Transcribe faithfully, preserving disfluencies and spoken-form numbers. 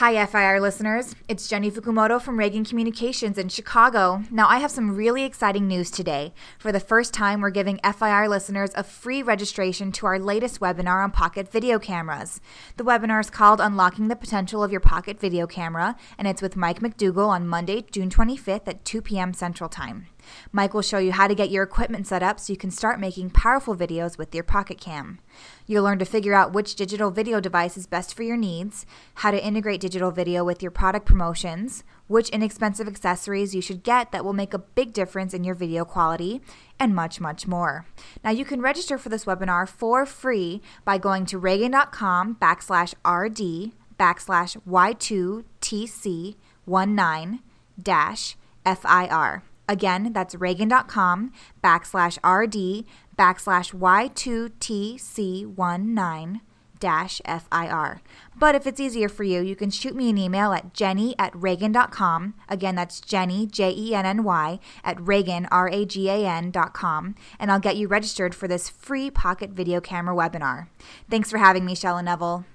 Hi, F I R listeners. It's Jenny Fukumoto from Reagan Communications in Chicago. Now, I have some really exciting news today. For the first time, we're giving F I R listeners a free registration to our latest webinar on pocket video cameras. The webinar is called Unlocking the Potential of Your Pocket Video Camera, and it's with Mike McDougall on Monday, June twenty-fifth at two p.m. Central Time. Mike will show you how to get your equipment set up so you can start making powerful videos with your Pocket Cam. You'll learn to figure out which digital video device is best for your needs, how to integrate digital video with your product promotions, which inexpensive accessories you should get that will make a big difference in your video quality, and much, much more. Now, you can register for this webinar for free by going to Reagan.com backslash RD backslash Y2TC19 dash FIR. Again, that's Reagan.com backslash RD backslash Y2TC19 dash FIR. But if it's easier for you, you can shoot me an email at Jenny at Reagan dot com. Again, that's Jenny, J E N N Y, at Reagan, R A G A N dot com, and I'll get you registered for this free pocket video camera webinar. Thanks for having me, Shell and Neville.